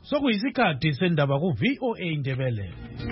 Sokuyisikhathi sendaba ku VOA Indebele.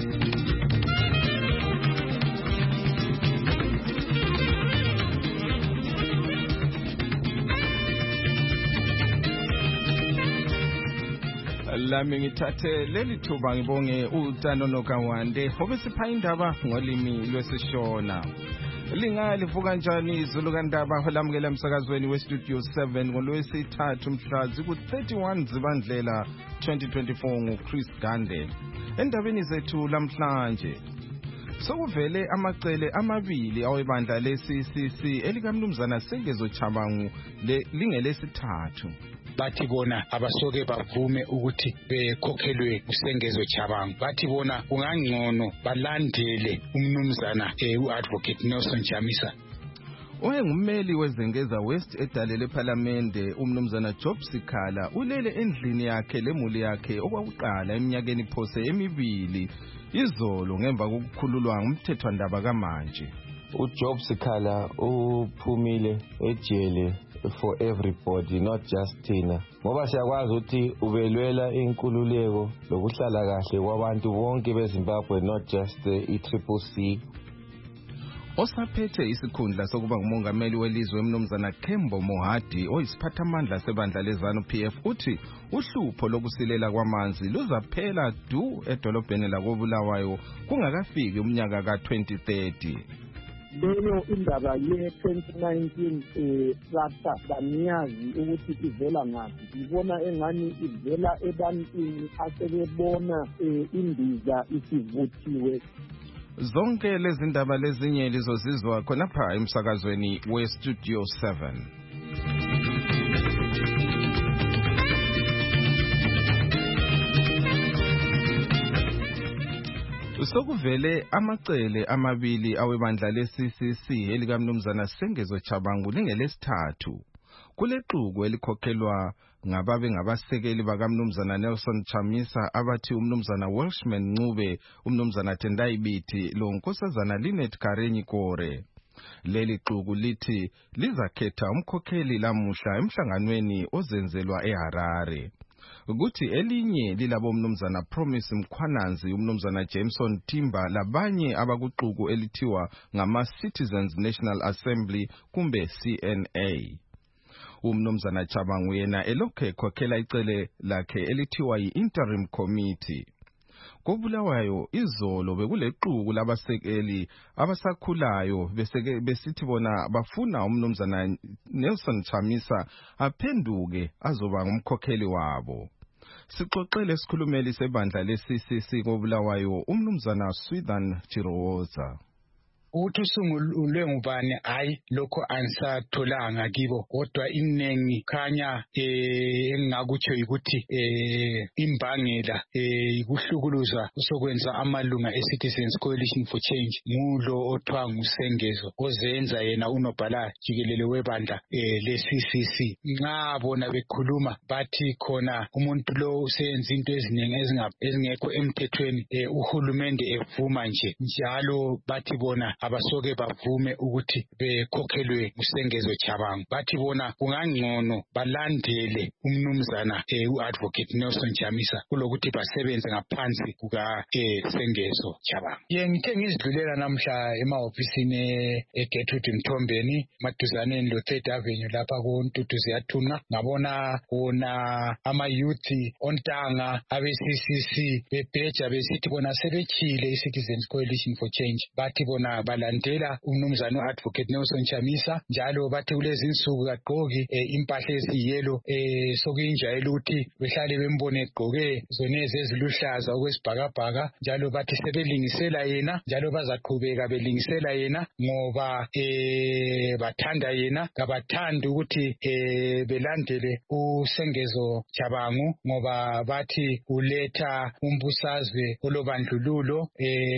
Lami ngithathe leli thuba ngibonge uTando Nokawande obesipha indaba ngolimi lwesishona. Lingalivuka kanjani izulu kandaba holamukela emsakazweni weStudio 7 ngolwesithathu mhla ziku-31 Zibandlela 2024 nguChris Gande. Endabeni zethu lamhlanje sokuvele amacele amabili awebandla leCCC elikamnumzana Sengezo Chabangu lingelesithathu. Bathi bona abasoke bavume ukuthi bekhokhelwe uSengezo Chabangu. Bathi bona kungangcono balandele umnumzana uAdvocate Nelson Chamisa. Oyengummeli weZengeza West edale lePhalamende umnumzana Job Sikhala ulele endlini yakhe lemuli yakhe okwakuqala eminyakeni phose emibili izolo ngemva kokukhululwa ngumthethwandaba kamanje. uJob Sikhala uphumile ejele for everybody, not just thina, ngoba siyakwazi ukuthi ubelwela inkululeko lokuhlala kahle kwabantu bonke beZimbabwe, not just i-CCC. Osaphethe isikhundla sokuba ngumongameli welizwe umnumzana Kembo Mohadi oyisiphathamandla sebandla leZANU-PF uthi uhlupho lokusilela kwamanzi luzaphela du edolobheni lakoBulawayo kungakafiki umnyaka ka-2030. Lelo indaba ye-2019 rata baniyazi ukuthi ivela ngaphi. Ngibona engani ivela ebantwini asebebona indiza isivuthiwe. Zonke lezi ndaba lezinye lizozizwa khonapha emsakazweni weStudio 7. Sokuvele amacele amabili awebandla leCCC elikamnumzana Sengezo Chabangu lingelesithathu. Kulexuku elikhokhelwa ngababe ngabasekeli bakamnumzana Nelson Chamisa abathi umnumzana Welshman Ncube, umnumzana Tendai Biti lo nkosazana Linet Karenyi Kore. Leli xuku lithi lizakhetha umkhokheli lamuhla emhlanganweni ozenzelwa eHarare. Ukuthi elinye lilabo umnumzana Promise Mkhwananzi, umnumzana Jameson Timba labanye abakuxuku elithiwa ngama-Citizens National Assembly kumbe CNA. Umnumzana Chabangu yena elokhe khokhela icele lakhe elithiwa yi-Interim Committee. KoBulawayo izolo bekulequku labasekeli abasakhulayo besithi bona bafuna umnumzana Nelson Chamisa aphenduke azoba ngumkhokheli wabo. Sixoxele isikhulumeli sebandla leCCC koBulawayo umnumzana Swithan Chirowoza. Uthi usungulwe ngubani hayi lokho ansatholanga kibo, kodwa inengi khanya engakutsho ukuthi imbangela ikuhlukuluza usokwenza amalunga eCitizens Coalition for Change ngulo othwa nguSengezo ozenza yena unobhala jikelele webandla leCCC. Nxa bona bekhuluma bathi khona umuntu lo usenza into eziningi ezingekho emthethweni, uhulumende evuma nje njalo bathi bona abasoke bavume ukuthi bekhokhelwe uSengezo Chabangu. Bathi bona kungangcono balandele umnumzana uAdvocate Nelson Chamisa kulokuthi basebenze ngaphansi kuka Sengezo Chabangu. Ngithe ngizidlulela namhla emahofisini eGetrude Mthombeni maduzaneni lo3rd Avenue lapha kuNtutu Ziyathunqa, ngabona wona ama-youth ontanga abe-CCC bebheja besithi bona sebechile iCitizens Coalition for Change. Bathi bona balandela umnumzana uAdvocate Nelson Chamisa njalo bathi kulezi insuku kagqoki impahla eziyelo sokuyinjayelo ukuthi behlale bembone egqoke zonezi eziluhlaza okwesibhakabhaka, njalo bathi sebelingisela yena njalo bazaqhubeka belingisela yena ngoba bathanda yena, kabathandi ukuthi belandele uSengezo Chabangu ngoba bathi uletha umbusazwe olobandlululo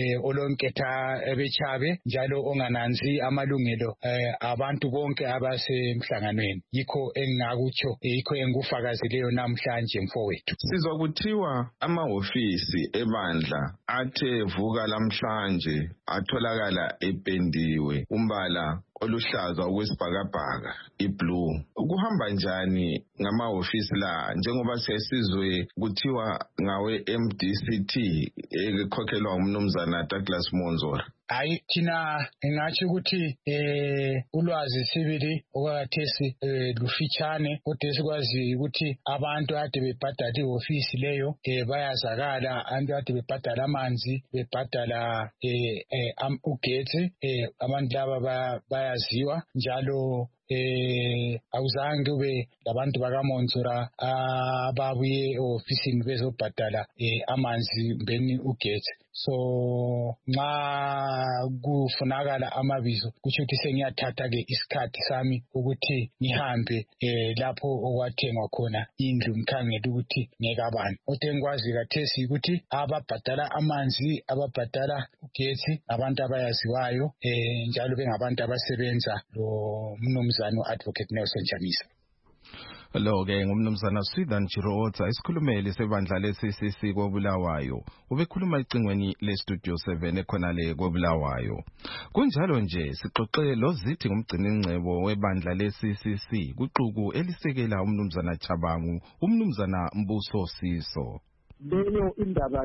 olonketha ebechabe njalo ongananzi amalungelo abantu bonke abasemhlanganweni. Yikho engakutsho, yikho engufakazileyo namhlanje mfowethu. Sizwa kuthiwa amahofisi ebandla athe vuka lamhlanje atholakala ependiwe umbala oluhlaza okwesibhakabhaka iblue. Kuhamba njani ngamahhovisi la njengoba sesizwe kuthiwa ngawe MDCT ekhokhelwa umnumzana Douglas Monzora? Hayi, thina ngingathi ukuthi ulwazi sibili okwakhathesi lufitshane, kodwa sikwazi ukuthi abantu ade bebhadala ihhovisi leyo bayazakala, abantu ade bebhadala amanzi, bebhadala ugetsi, abantu laba bayaziwa njalo. Awuzange kube labantu bakaMonzora ababuye ofisini bezobhadala amanzi mbeni ugetsi. So nxa kufunakala amabizo kutsho ukuthi sengiyathatha ke isikhathi sami ukuthi ngihambe lapho okwathengwa khona indlu ngikhangela ukuthi ngekabani. Kodwa engikwazi kathesi ukuthi ababhadala amanzi, ababhadala ugetsi abantu abayaziwayo njalo bengabantu abasebenza lo mnumzana Advocate Nelson Chamisa. Lo-ke ngumnumzana Swithan Chirotsa, isikhulumeli sebandla le-CCC koBulawayo. Ubekhuluma icingweni le-Studio 7 ekhonale koBulawayo. Kunjalo nje sixoxe loZithi ngumgciningcebo webandla le-CCC kuxuku elisekela umnumzana Chabangu, umnumzana Mbuso Siso. Leyo indaba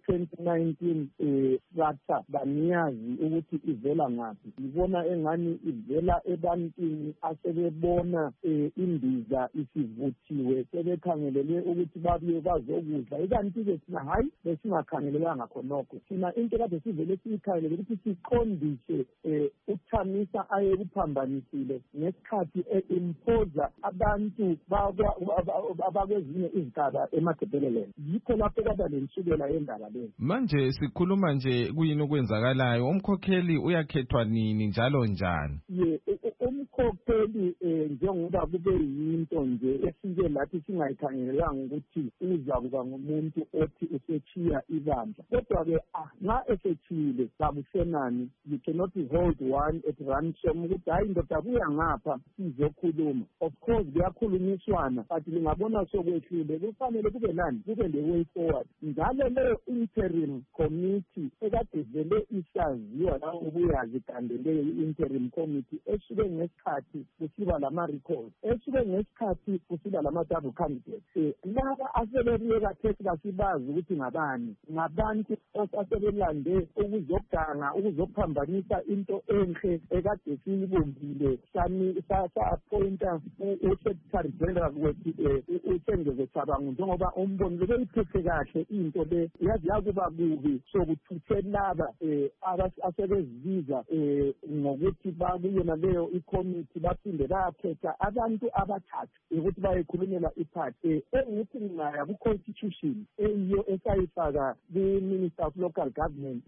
ye-2019 ratha baniyazi ukuthi ivela ngaphi. Ibona engani ivela ebantwini asebebona imbiza isivuthiwe, sebekhangelele ukuthi babuye bazokudla. Ikanti-ke thina hayi besingakhangelelanga khonokho. Thina into kade sivele siyikhangelele ukuthi siqondise uChamisa ayekuphambanisile ngesikhathi impoza abantu abakwezinye izigaba eMatabeleland. Yikho lapho kwaba lensukela yendaba leyo. Manje sikhuluma nje kuyini okwenzakalayo, umkhokheli uyakhethwa nini njalo njani? Umkhokheli njengoba kube yinto nje esike lathi singayikhangelelanga ukuthi uza kuba ngumuntu othi usechiya ibandla. Kodwa-ke nxa esechile kabusenani, you cannot hold one at ransom ukuthi hayi ndoda buya ngapha sizokhuluma. Of course kuyakhulunyiswana, but lingabona sokwehlile kufanele kube nani, kube le way forward. Njalo leyo interim committee ekade vele isaziwa la ubuyazi kandeleyo interim committee esuke ngesikhathi kusiba lama-records, esuke ngesikhathi kusiba lama-double candidates. Laba asebebuye kathesi kasibazi ukuthi ngabani, ngabantu asebelande ukuzoganga, ukuzophambanisa into enhle ekade siyibumbile. Sa-appointa u-Secretary General wethu uSengezo Chabangu njengoba umbono beyiphethe kahle into le yazi yakuba kubi sokuthuthe laba asebezibiza ngokuthi bakuyona leyo icommittee baphinde bakhetha abantu abathathu ukuthi bayekhulumela iphathi engithi ngaya ku-constitution eyiyo esayifaka ku-Minister of Local Government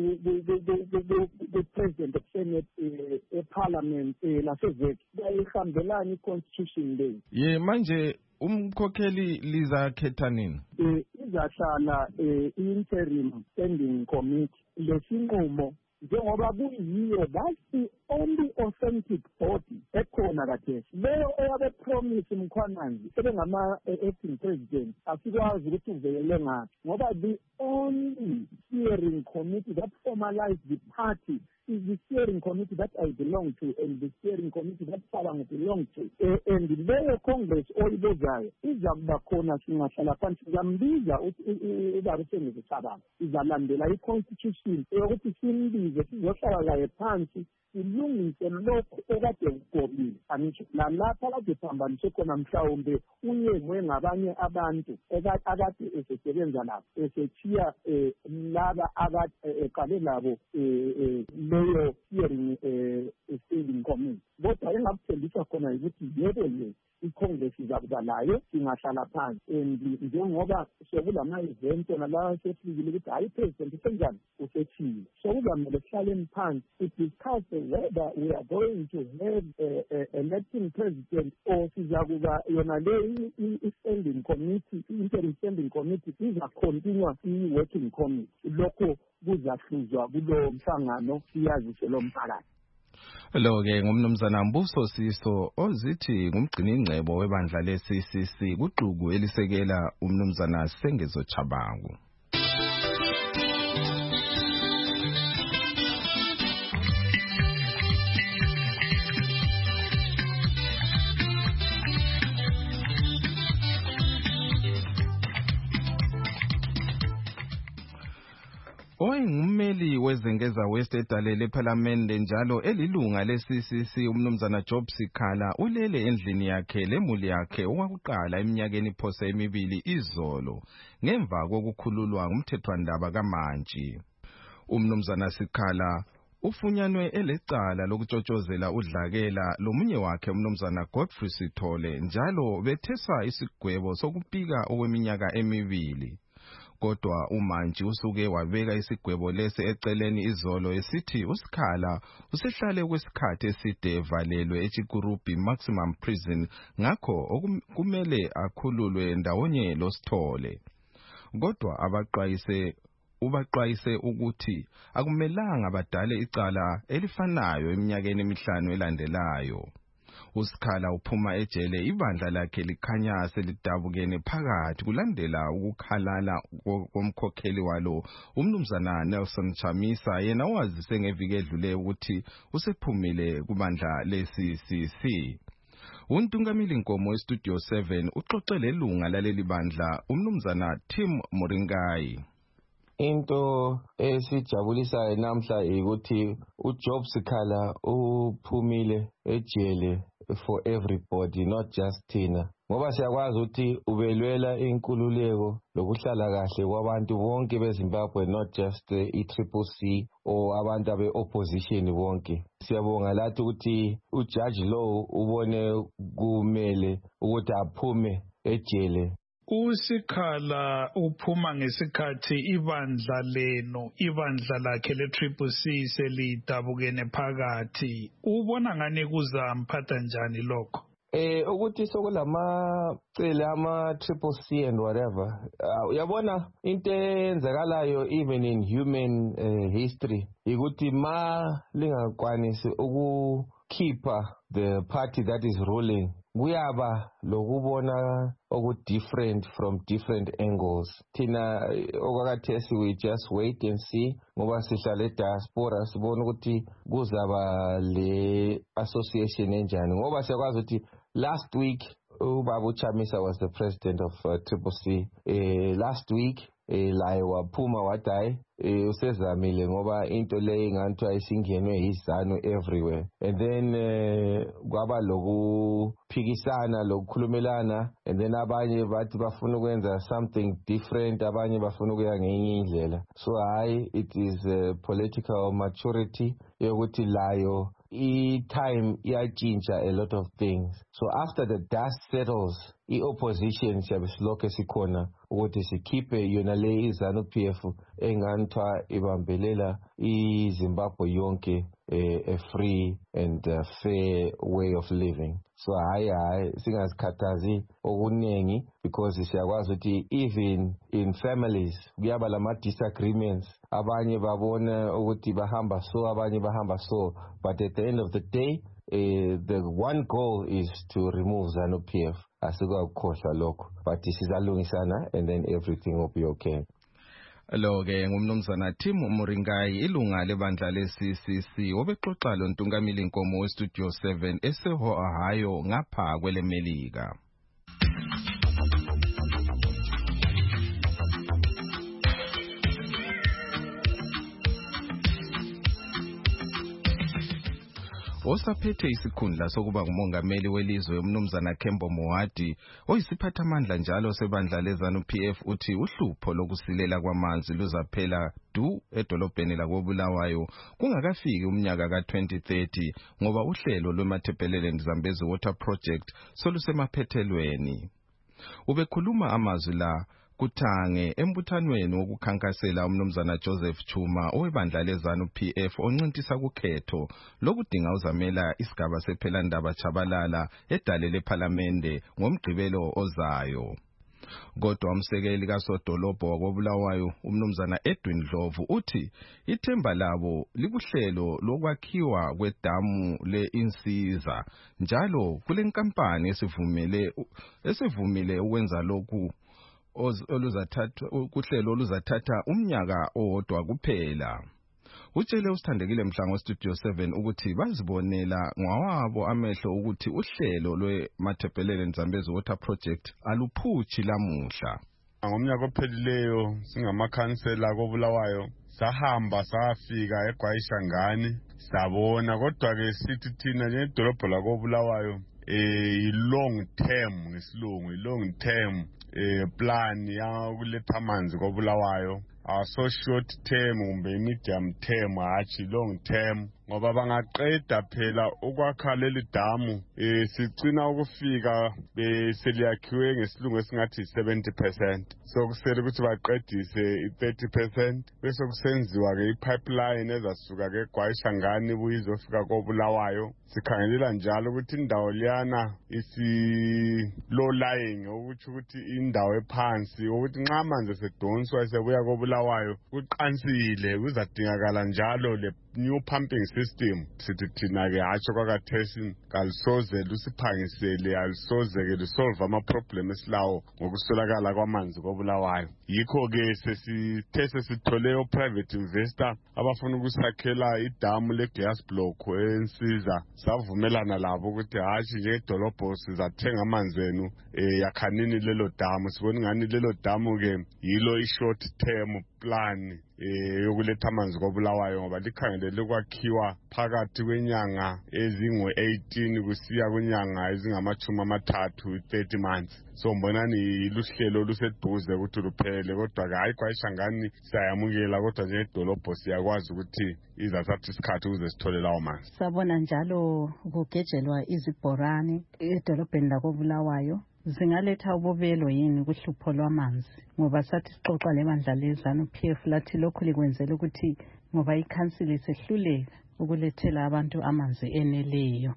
ku-President of Senate eParliament nasezeki bayihambelana i-constitution leyo. Manje umkhokheli lizakhetha nini? Izahlala interim standing committee. Lesinqumo njengoba kuyiyo, that's the only authentic body ekhona kathesi. Leyo eyabe promise Mkhwananzi sebengama-acting president asikwazi ukuthi uvelele ngaphi, ngoba the only steering committee that formalized the party is the steering committee that I belong to and the steering committee that Chabangu belong to. And leyo Congress oyibozayo izakuba khona singahlala phansi, sizambiza ubaba uSengezo Chabangu, izalandela i-constitution yokuthi simbize sizohlala laye phansi silungise lokho ekade kugobile. Angisho nalapha kade phambanise khona mhlawumbe unyengwe ngabanye abantu akade esesebenza labo esechiya laba eqale labo leyo hearing standing committee. Kodwa engakuthembisa khona ukuthi yebo i-Congress izakuba layo, singahlala phansi. And njengoba sokulama-event nalawa sefikile ukuthi hayi president usenjani usethile, sokuzamele sihlaleni phansi discuss whether we are going to have an acting president or sizakuba yona le i-standing committee, interim standing committee izakhontinua i-working committee. Lokho kuzahluzwa kulo mhlangano siyazise lo mphakathi. Lo-ke ngumnumzana Mbuso Siso ozithi ngumgciningcebo webandla le-CCC kuxuku elisekela umnumzana Sengezo Chabangu. Owayengummeli wezengeza West edalele ePhalamende njalo elilunga leCCC umnumzana Job Sikhala ulele endlini yakhe lemuli yakhe okwakuqala eminyakeni phose emibili izolo ngemva kokukhululwa ngumthethwandaba kaMantshi. Umnumzana Sikhala ufunyanwe elecala lokutshotshozela udlakela lomunye wakhe umnumzana Godfrey Sithole njalo bethesa isigwebo sokupika okweminyaka emibili. Kodwa uMantshi usuke wabeka isigwebo lesi eceleni izolo esithi uSikhala usehlale kwesikhathi eside evalelwe eChikurubi Maximum Prison ngakho kumele akhululwe ndawonye loSithole. Kodwa ubaxwayise ukuthi akumelanga badale icala elifanayo eminyakeni emihlanu elandelayo. uSikhala uphuma ejele ibandla lakhe likhanya selidabukene phakathi kulandela ukukhalala komkhokheli walo umnumzana Nelson Chamisa yena wazise ngeviki edlule ukuthi usephumile kubandla leCCC. Untungamili Nkomo eStudio 7 uxoxele ilunga laleli bandla umnumzana Tim Moringai. Into esijabulisayo namhla ukuthi uJob Sikhala uphumile ejele for everybody, not just thina. Ngoba siyakwazi ukuthi ubelwela inkululeko lokuhlala kahle kwabantu bonke beZimbabwe, not just iCCC or abantu abe-opposition bonke. Siyabonga lathi ukuthi uJudge Law ubone kumele ukuthi aphume ejele. uSikhala uphuma ngesikhathi ibandla lakhe leCCC selidabukene phakathi. Ubona ngani kuzamphatha njani lokho? Ukuthi sokulamacele ama-CCC and whatever. Uyabona into eyenzakalayo even in human history ukuthi ma lingakwanisi ukukhipha the party that is ruling kuyaba lokubona different from different angles. Thina okwakathesi we just wait and see ngoba sihlala e-diaspora sibona ukuthi kuzaba le association enjani ngoba siyakwazi ukuthi last week uBaba Chamisa was the president of CCC. Last week laye waphuma wathi usezamile ngoba into le nganthi ayisingenwe izanu everywhere, and then kwaba lokuphikisana lokukhulumelana, and then abanye bathi bafuna ukwenza something different, abanye bafuna ukuya ngenye indlela. So it is political maturity yokuthi layo time iyachinja a lot of things. So after the dust settles, i-opposition siyabe silokhu sikhona ukuthi sikhiphe yona le izanu-PF enganthwa ibambelela iZimbabwe yonke a free and fair way of living. So hayi singazikhathazi okuningi because siyakwazi ukuthi even in families kuyaba lama-disagreements, abanye babona ukuthi bahamba so, abanye bahamba so, but at the end of the day the one goal is to remove ZANU-PF. Asikakhohlwa lokho, but sizalungisana and then everything will be okay. Lo-ke ngumnumzana Tim Moringai, ilunga lebandla leCCC, obexoxa lo Ntungamili Nkomo weStudio 7 eseHohayo ngapha kweleMelika. Osaphethe isikhundla sokuba ngumongameli welizwe umnumzana Kembo Mohadi oyisiphathamandla njalo sebandla leZANU-PF uthi uhlupho lokusilela kwamanzi luzaphela edolobheni lakoBulawayo kungakafiki umnyaka ka2030 ngoba uhlelo lweMatabeleland Zambezi Water Project solusemaphethelweni. Ubekhuluma amazwi la Kuthange embuthanweni wokukhankasela umnumzana Joseph Chuma owebandla leZANU-PF oncintisa kukhetho lokudinga uzamela isigaba sephelandaba Chabalala edale lePhalamende ngomgqibelo ozayo. Kodwa umsekeli kaSodolobho wakoBulawayo umnumzana Edwin Dlovu uthi ithemba labo likuhlelo lokwakhiwa kwedamu leInsiza njalo kule nkampani esivumile ukwenza lokhu kuhlelo oluzathatha umnyaka owodwa kuphela. Utshele usithandekile Mhlango Studio 7 ukuthi bazibonela ngawabo amehlo ukuthi uhlelo lweMatabeleland Zambezi Water Project aluphuthi lamuhla. Ngomnyaka ophelileyo singamakhansela koBulawayo sahamba safika eGwayishangani sabona, kodwa ke sithi thina njengedolobho lakoBulawayo long term ngesilungu, long term plan yakuletha amanzi koBulawayo, so short term kumbe medium term hatshi long term, ngoba bangaqeda phela ukwakha leli damu sicina ukufika seliyakhiwe ngesilungu esingathi 70%, so kusele ukuthi baqedise i-30%, bese kusenziwa ke ipipeline ezasuka ke eGwayishangani buyizofika koBulawayo. Sikhangelela njalo ukuthi indawo liyana low lying, ukuthi indawo ephansi, ukuthi nxa amanzi esedonswa esebuya koBulawayo kuqansile, kuzadingakala njalo le new pumping system. Sithi thina ke hatsho kwakathesi kalisoze lusiphangisele, alisoze ke lisolve ama-problem esilawo ngokuswelakala kwamanzi koBulawayo. Yikho ke sesithole o-private investor abafuna ukusakhela idamu le-glass block ensiza, savumelana labo ukuthi hatshi njengedolobho sizathenga amanzi enu, yakhanini lelo damu. Sibona ngani lelo damu ke yilo i-short term plan yokuletha amanzi koBulawayo, ngoba likhangelele kwakhiwa phakathi kwenyanga ezingu-18 kusiya kwinyanga ezingama-30, 30 months. So mbonani luhlelo luseduze ukuthi luphele, kodwa ke hayi Gwayishangani siyayamukela, kodwa njengedolobho siyakwazi ukuthi izathatha isikhathi ukuze sithole lawo manzi. Sabona njalo kugejelwa izibhorane edolobheni lakoBulawayo. Zingaletha ububelo yini kuhlupho lwamanzi? Ngoba sathi sixoxa lebandla lezanu PF lathi lokhu likwenzela ukuthi ngoba ikhansili isehluleka ukulethela abantu amanzi eneleyo.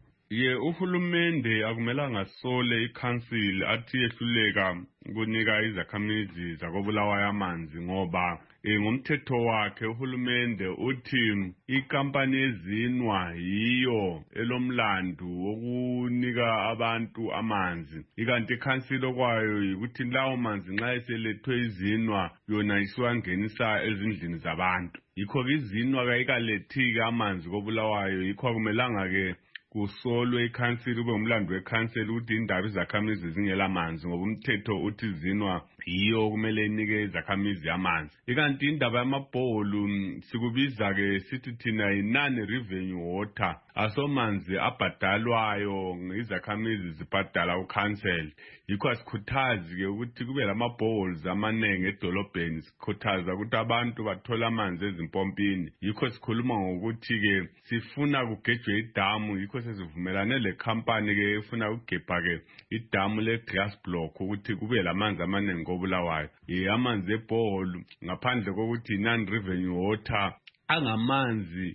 Uhulumende akumelanga sole ikhansili athi yehluleka ukunika izakhamizi zakoBulawayo amanzi, ngoba ngomthetho wakhe uhulumende uthi ikampani yezinwa yiyo elomlandu wokunika abantu amanzi, ikanti ikhansili okwayo ukuthi lawo manzi nxa eselethwe izinwa yona isiwangenisa ezindlini zabantu. Yikho ke izinwa kayikalethi amanzi koBulawayo, yikho akumelanga ke kusolwe ikhansili, kube umlando wekhansili ukuthi indaba izakhamizi zingela manzi, ngoba umthetho uthi izinwa yiyo kumele inike izakhamizi amanzi. Ikanti indaba yamabholu sikubiza ke sithi thina non-revenue water, asomanzi abhadalwayo izakhamizi zibhadala ukhanseli. Yikho asikhuthazi ke ukuthi kube lamabholes amanenge edolobheni, sikhuthaza ukuthi abantu bathola amanzi ezimpompini. Yikho sikhuluma ngokuthi ke sifuna kugejwe idamu, yikho sesivumelane le company ke efuna ukugebha ke idamu le-glass block ukuthi kube lamanzi amanenge koBulawayo. Amanzi ebholu ngaphandle kokuthi non-revenue water angamanzi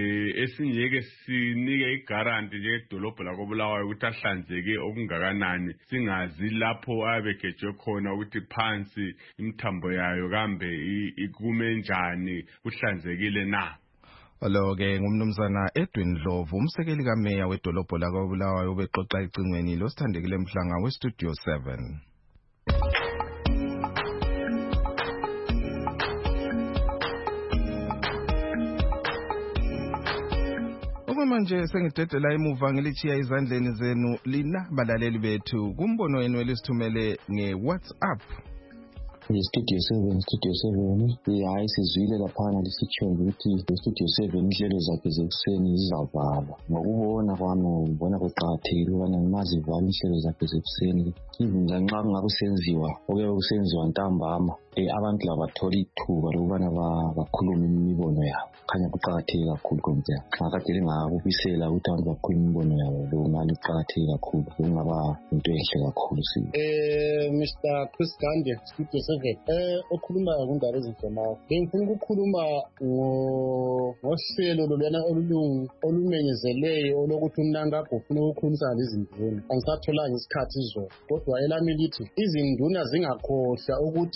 esingeke sinike igaranti njengedolobho lakoBulawayo ukuthi ahlanzeke okungakanani, singazi lapho abegejwe khona ukuthi phansi imthambo yayo kambe ikume njani, kuhlanzekile na. Lo ke ngumnumzana Edwin Dlovu, umsekeli kameya wedolobho lakoBulawayo, ubexoxa icingweni losithandekile Mhlanga weStudio 7. Manje sengidedela emuva ngilichiya izandleni zenu lina balaleli bethu kumbono wenu elisithumele ngeWhatsApp. Studio 7 hayi sizwile laphana lisitshoyo ukuthi Studio 7 inhlelo zakhe zekuseni zizavalwa. Ngokubona kwami ngibona kuqakathekile ukubana ngimazivala inhlelo zakhe zekuseni, even nxa kungakusenziwa kusenziwa ntambama, abantu laba bathola ithuba lokubana bakhulume imibono yabo. Khanya kuqakatheke kakhulu konke. Xa kade lingakubisela ukuthi abantu bakhulume imibono yabo, lokungani kuqakatheke kakhulu, kungaba into enhle kakhulu. Mr. Chris Gandhi, Studio 7. Okhuluma ngundaba ezifanayo. Ngifuna ukukhuluma ngohlelo lolwana olumenyezeleyo olokuthi uNangagwa ufuna ukukhulumisana nezinduna. Angisatholanga isikhathi izolo, kodwa elami lithi izinduna zingakhohlwa ukuthi lazo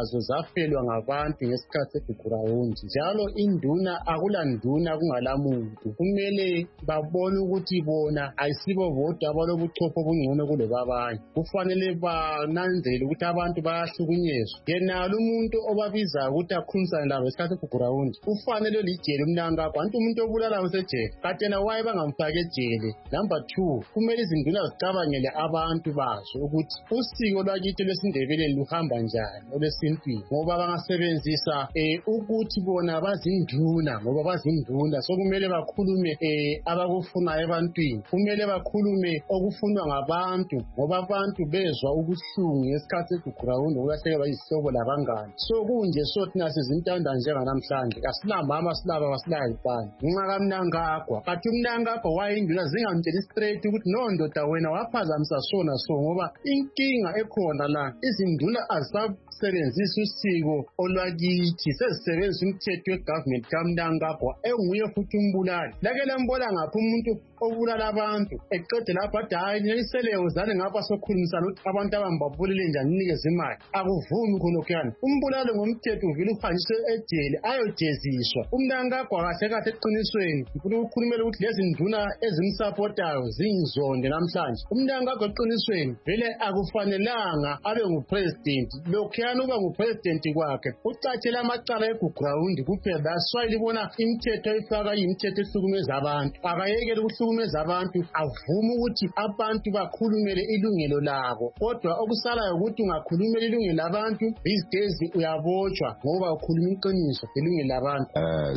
lazo zafelwa ngabantu ngesikhathi segurawundi njalo induna akulanduna kungalamuntu kumele babone ukuthi bona ayisibo bodwa abalobuchopho obungcono kulebabanye kufanele bananzele ukuthi abantu bayahlukunyezwa yenalo umuntu obabizayo ukuthi akhulumisane labo ngesikhathi segurawundi ufanele lijele umnankakho kanti umuntu obulala usejele kanti yena waye bangamfaki ejele. Number 2, kumele izinduna zicabangele abantu bazo ukuthi usiko lwakithi lwesindebeleni luhamba njani olwesintwini ngoba bangasebenzisa ukuthi bona bazinduna ngoba bazinduna so kumele bakhulume abakufunayo ebantwini kumele bakhulume okufunwa ngabantu ngoba abantu bezwa ubuhlungu ngesikhathi segurawundi ukulahlekelwa yizihlobo labangani so kunje so thina sizintanda njenganamhlanje kasinamama silaba basilahipani ngenxa kamnankagwa kanti umnankagwa wayinduna zingamtsheli straight ukuthi no ndoda wena waphazamisa sona so ngoba inkinga ekhona la izinduna azisebenzisa usiko olwakithi sezisebenzisa umthetho wegovernment kamnankagwa enguye futhi umbulali lake lembona ngaphi umuntu obulala abantu eqede lapha hayi niseleyo uzane ngapha sokhulumisana ukuthi abantu abambabulile njani ninikeze imali akuvumi khonokuyana umbulalo ngomthetho uvile uhanjiswe ejele ayojeziswa umnankagwa kahle kahle eqinisweni ngifuna ukukhulumela ukuthi lezi nduna ezimsapotayo zingizonde namhlanje umnankagwa eqinisweni vele akufanelanga abe ngupresident lokhuyana uba ngupresident kwakhe ucatshela amacala egurawundi kuphela that's why libona imithetho ifaka imithetho ehlukumeza abantu akayekele ukuhlukumeza abantu avume ukuthi abantu bakhulumele ilungelo labo kodwa okusalayo ukuthi ungakhulumela ilungelo labantu these days uyabotshwa ngoba ukhuluma iqiniso ilungelo labantu.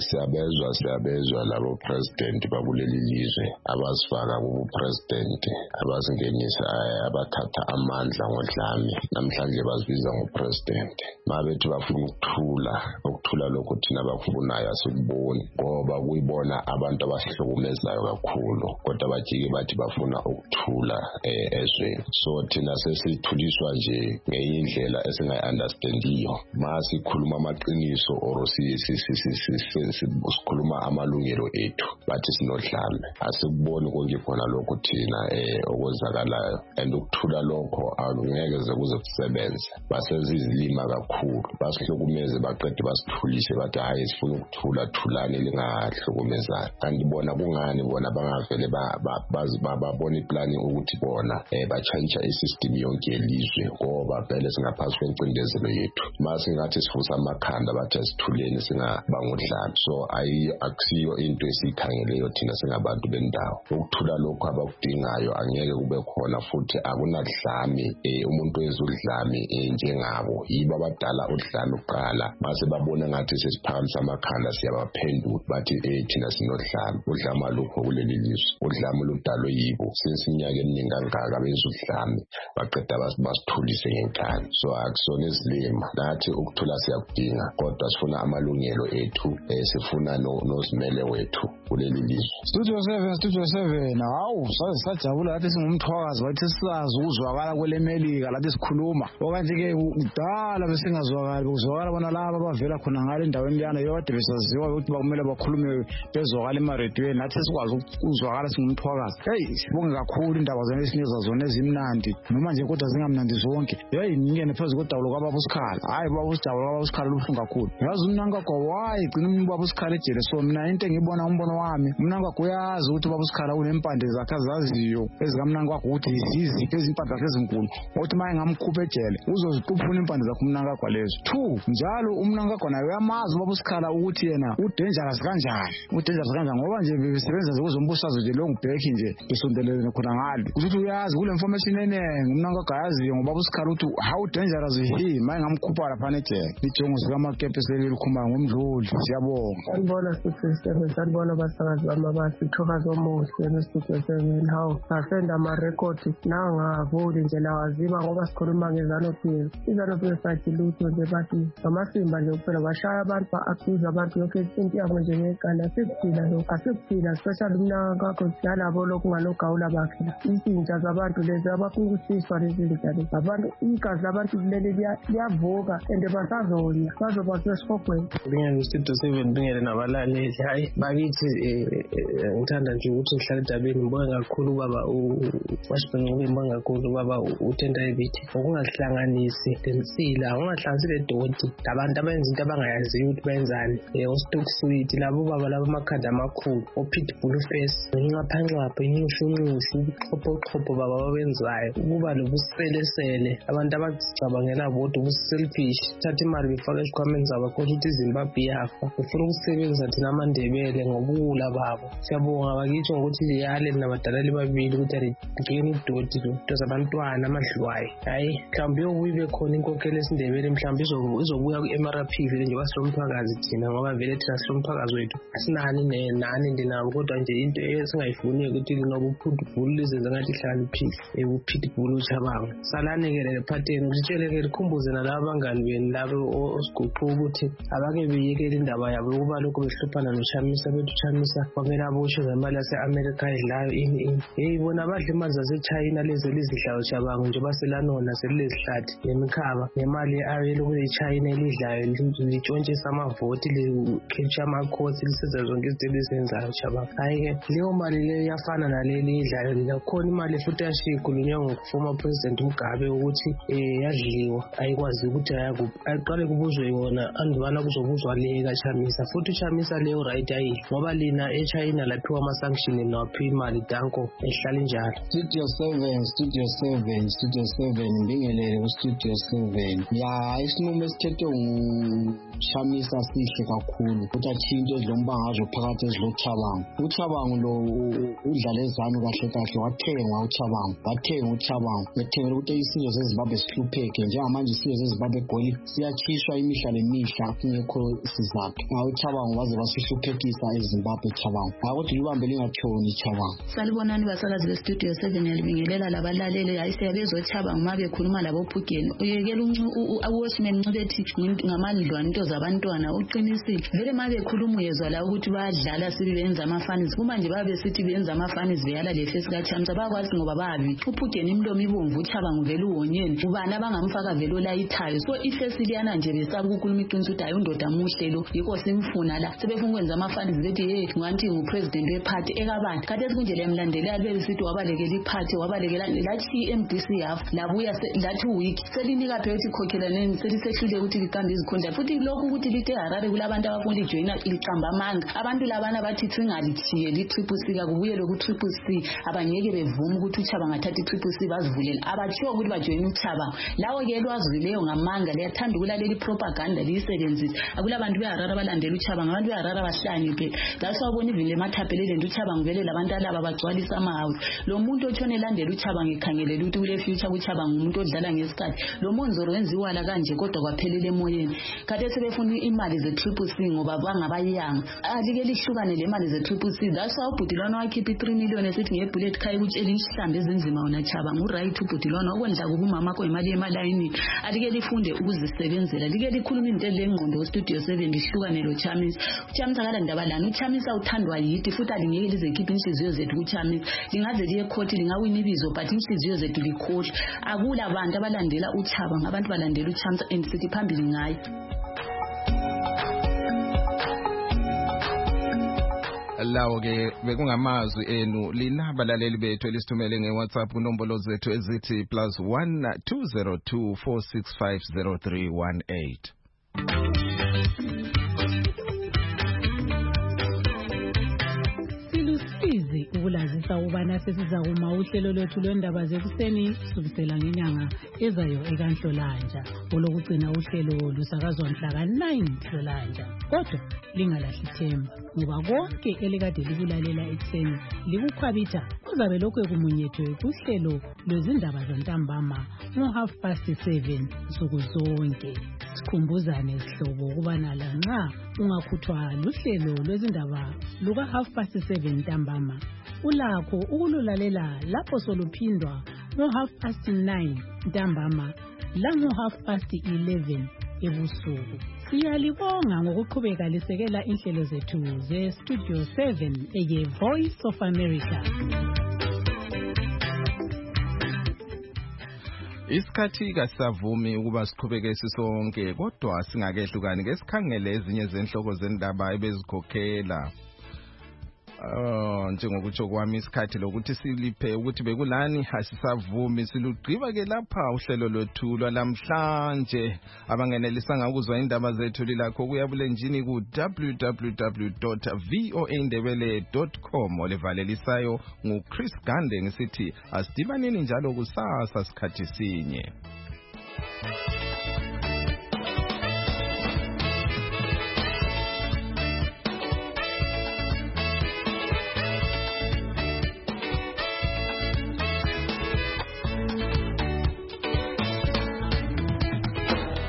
Siyabezwa labo president bakuleli lizwe abasifaka kubu president abasingenisa abathatha amandla ngodlame namhlanje bazibiza ngopresident mabethi bafuna ukuthula lokho thina bakufunayo asikuboni ngoba kuyibona abantu abasihlukumezayo kakhulu kodwa bajike bathi bafuna ukuthula ezweni so thina sesithuliswa nje ngeyindlela esingayi-understandiyo masikhuluma amaqiniso or sikhuluma amalungelo ethu bathi sinodlame asikuboni konke khona lokho thina okwenzakalayo and ukuthula lokho angeke kuze kusebenze basezizilima kakhulu basihlukumeze baqede basithulise bathi hayi sifuna ukuthula thulane lingahlukumezani kanti bona kungani bona bangavele babona iplani ukuthi bona batshantsha isystem yonke yelizwe ngoba vele singaphasi kwencindezelo yethu masingathi sifusa amakhanda bathi asithuleni singabangudlame so akusiyo into esiyikhangeleyo thina singabantu bendawo ukuthula lokho abakudingayo angeke kube khona futhi akunadlame umuntu wezudlame njengabo yibo abadala udlame uqala mase babona ngathi sesiphakamisa amakhanda siyabaphendula bathi thina sinodlame udlame alukho kuleli lizwe udlame ludalwe yibo sesinyaka eminingi kangaka bezudlame baqeda basithulise ngenkani so akusona izilima nathi ukuthula siyakudinga kodwa sifuna amalungelo ethu sifuna nozimele wethu kuleli lizwe. Studio 7 hawu sajabula lathi singumthwakazi bathi sisazi ukuzwakala kwelemelika lathi sikhuluma okanje-ke kudala besingazwakali bekuzwakala bona laba abavela khona ngale endaweni liyana yokade besaziwa ukuthi bakumele bakhulume bezwakala emarediyweni nathi sikwazi ukuzwakala singumthwakazi heyi sibonge kakhulu indaba zona esinikeza zona ezimnandi noma nje kodwa zingamnandi zonke heyi ngingene phezu kodawulo kwababa usikhala hayi baba usidawulo kwababa usikhala lubuhlungu kakhulu yazi umnankagwa wayi gcina ubaba usikhala ejele so mina into engibona umbono wami umnankagwa uyazi ukuthi ubaba usikhala unempande zakhe azaziyo ezikamnankagwa ukuthi yiziphi ezimpande zakhe ezinkulu ukuthi uma engamkhupha ejele uzoziquphuna impande zakhe umnankagwa lezo 2 njalo umnankagwa naye uyamazi ubaba usikhala ukuthi yena udangerous kanjani ngoba nje besebenza nje kuzombusazwe nje lo ngibhekhi nje besondelene khona ngalo ukuthi uyazi kule information enenge umnankagwa ayaziyo ngoba usikhala ukuthi how dangerous he maye ngamkhupha lapha ejele ijongo zikamakephe selikhumba ngomdluli siyabonga sanibona sanibona basakazi bamabathi thokazi omuhle nestudio 7 how asenda amarekhodi nangavuli nje lawaziba ngoba sikhuluma ngezanophiel izanophiel sathi lutho nje bathi ngamasimba nje kuphela bashaya abantu ba-accuse abantu yonke into yabo nje ngekani asikuphila lokho asikuphila especially umnaka ngakho nalabo lokunganogawula bakhe la izinja zabantu lezi abafuna ukushiswa lezi zinja lezi abantu igazi labantu leli liyavuka and basazonya bazoba sesihogweni. Bingene Studio 7 bingene nabalaleli hayi bakithi ngithanda nje ukuthi ngihlale edabeni ngibonga kakhulu baba uwashibengqobe ngibonga kakhulu baba uthenda ebithi ukungahlanganisi lensila ungahlanganisi ledoti labantu abenza into abangayaziyo ukuthi benzani ostock sweet labo baba laba amakhanda amakhulu opitbull face ngingaphanxapha ingishunxushu uxhopho baba babenzayo ukuba lobuselesele abantu abacabangela bodwa ubuselfish thatha imali befaka esikhwameni zabo kodwa ukuthi iZimbabwe yafa ufuna ukusebenza thina amandebele ngobula babo siyabonga bakithi ngokuthi liyale nabadalali babili ukuthi alingeni idoti lo zabantwana amadlwayo hayi mhlawumbe yokuyibe khona inkokhelo esindebele mhlawumbe izobuya ku-MRP vele nje basilomphakazi thina ngoba vele thina silomphakazi wethu asinani nani ndinabo kodwa nje into esingayifuniyo ukuthi linoba uphutbulu lizenza ngathi ihlakaniphile upitbull uChabango salani-ke le phatheni litshele-ke likhumbuze nalabo bangani beni labo osiguqu ukuthi abake beyekele indaba yabo ukuba lokhu behluphana noChamisa bethi uChamisa kwamele aboshwe ngemali yase-Amerika edlayo ini bona badla imali zaseChina lezi elizidlayo Chabango nje baselanona selilezihlathi nemikhaba ngemali eloku eChina elidlayo litshontshisa amavoti likhetsha amakhosi lisenza zonke izinto elizenzayo Chabango. Hayi-ke leyo mali leyo yafana naleli idlayo linakhona imali futhi yashikhulunywa ngokufoma President Mugabe ukuthi yadliwa ayikwazi ukuthi ayakuphi aqale kubuzwe yona andubana kuzobuzwa le kaChamisa futhi uChamisa leyo right ayidli ngoba lina eChina laphiwa ama-sanction nawaphiwa imali danko ehlala njalo. Studio 7 mbingelele ku-Studio 7 isinqumo esithethwe nguChamisa sihle kakhulu ukuthi athinto ezilombangazo phakathi eziloChabango. uChabango lo udlala ezanu kahle wathengwa uChabango ethengela ukuthi isizwe seZimbabwe sihlupheke njengamanje isizwe seZimbabwe egoli siyachishwa imihla lemihla kungekho sizathu uChabango baze basihluphekisa eZimbabwe Chabango ukuthi libambe lingathoni Chabango. Salibonani basakazi beStudio 7 yalibingelela labalaleli ayisiyabezwe Chabango mabe khuluma labo Phugeni uyekela uWashman Ncube ngamandlwana into zabantwana uqinisile vele mabe khuluma uyezwa la ukuthi badlala sibe benza amafanizi kuma nje babe sithi benza amafanizi beyala lehle sikaChamisa bakwazi ngoba babi uPhugeni imlomo ibomvu uChabango vele uwonyeni ubani abangamfaka vele olayithayo so ifesi liyana nje besaba ukukhuluma iqiniso ukuthi ayindoda muhle lo yiko simfuna la sebefuna ukwenza amafanizi bethi nganti ngupresident weparty ekabani kade sikunje lemlandela besithi wabalekela iparty wabalekela lathi MDC yafu labuya lathi week selinika phela ikhokhelaneni selisehlule ukuthi liqambe izikhonda futhi lokhu ukuthi lithe Harare kulabantu abafuna ijoina iliqamba amanga abantu labana bathi singalithiye li-CCC kubuye lokhu CCC abangeke bevuma ukuthi uChabango athathe i-CCC bazivulele abatshiwo ukuthi bajoyina uChabango lawo ke lwazileyo ngamanga liyathanda ukulalela ipropaganda liyisebenzisa akulabantu beHarare abalandela uChabango abantu beHarare abahlanye lasawubona ivile emathaphelele uChabango vele labantu alaba bagcwalisa amahawu lo muntu otshone landela uChabango ekhangelela ukuthi kule future uChabango umuntu odlala ngesikhathi lo monzoro wenziwala kanje kodwa kwaphelele emoyeni kade sebefuna imali ze-CCC ngoba bangabayanga alike lihlukane le mali ze-CCC that's why uBhudilwana wakhipha 3 million esithi ngebullet khai ukutshela isihlambe ezinzima wona Chabango uright uBhudilwana okwendla kubumama kwemali emayini alike lifunde ukuzisebenzela like likhuluma into lengqondo Studio 7 lihlukane lo Chamisa kala ndaba lana uChamisa uthandwa yithi futhi alingeke lizekhipha inhliziyo zethu kuChamisa lingaze liye court lingawina ibizo but inhliziyo zethu likhohle akula abantu abalandela uChabango abantu balandela uChamisa and sithi phambili ngayo. Lawo ke bekungamazwi enu lina balaleli bethu elisithumele ngeWhatsApp unombolo zethu ezithi +1 202 465 0318. Silusizi ukulazisa ubana sesizakuma uhlelo lwethu lwendaba zekuseni kusukela ngenyanga ezayo ekanhlolanja olokugcina uhlelo lusakazwa mhla ka9 Nhlolanja kodwa lingalahli ithemba ngoba konke elikade likulalela ekuseni likukhwabitha kuzabe lokho ekumunyethwe kuhlelo lwezindaba zontambama ngo7:30 nsuku zonke. Sikhumbuzane sihlobo ukubana lanxa ungakhuthwa luhlelo lwezindaba luka 7:30 ntambama ulakho ukululalela lapho soluphindwa ngo9:30 ntambama la ngo11 ebusuku. Siyalibonga ngokuqhubeka lisekela inhlelo zethu ze-Studio 7 ye-Voice of America. Isikhathi kasavumi ukuba siqhubeke sisonke kodwa singakehlukani ngesikhangele ezinye zenhloko zendaba ebezikhokhela njengokutsho kwami isikhathi lokuthi siliphe ukuthi bekulani asisavumi silugqiba ke lapha uhlelo lwethu lwalamhlanje abangenelisanga ukuzwa indaba zethu lilakho kuyabulenjini ku www.voaindebele.com olivalelisayo nguChris Gande ngisithi asidibaneni njalo kusasa sikhathi sinye.